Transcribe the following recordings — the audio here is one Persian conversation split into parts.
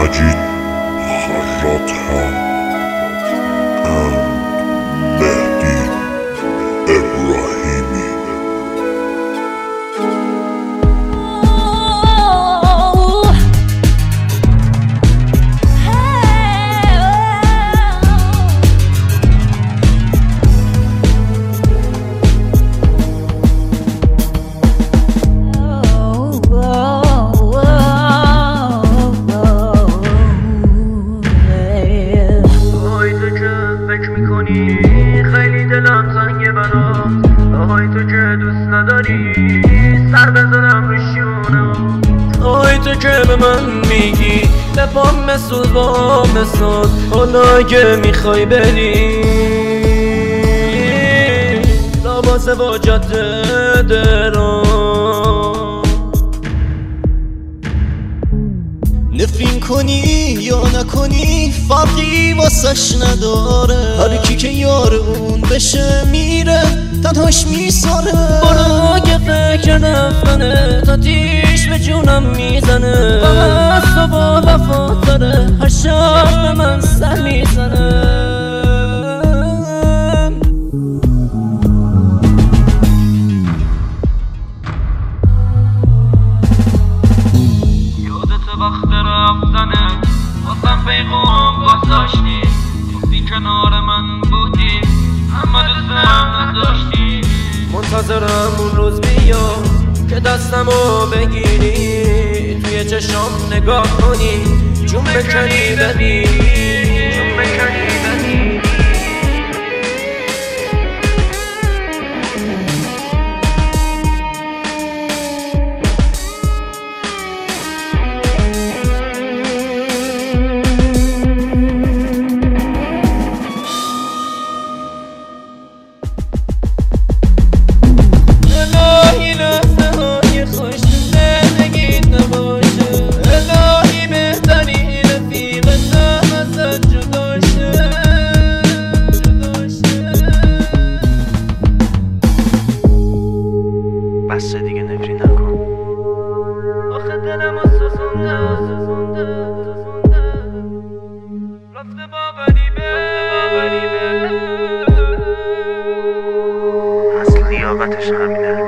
مجید خراط‌ها مهدی ابراهیمی. خیلی دلم تنگه برات، آهای تو که دوست نداری سر بزنم روشونم، آهای تو که به من میگی به پام مسود با مسود، حالا اگه میخوای بری لباس با جاده درام نفرین کنی یا نکنی فرقی واسش نداره، هر کی که یار اون بشه میره تنهاش میساره. برو که فکر رفتنه تا تیش به جونم میزنه، فقط تو با وفا داره هر شب به من سر میزنه. وقت رفتنه واسم پیغام گذاشتی، گفتی کنار من بودی اما دوستم نداشتی. منتظرم اون روز بیا که دستمو بگیری، توی چشام نگاه کنی جون بکنی ببینی، جون بکنی ببینی. بسه دیگه نفری نکن، آخه دلمو سوزونده رفته با غریبه، اصل لیاقتش همینه.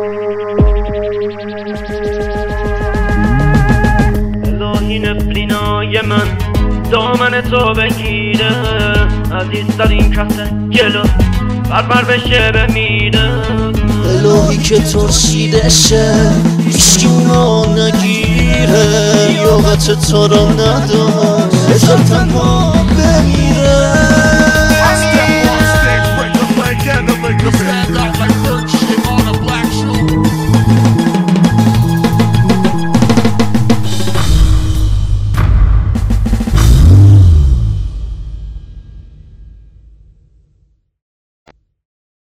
الهی نفرینای من دامن تو بگیره، عزیزترین کسه گلو بربر بشه بمیره. الهی که ترشیده شه هیچکی اونا نگیره، لیاقت تو رو نداشت بذار تنها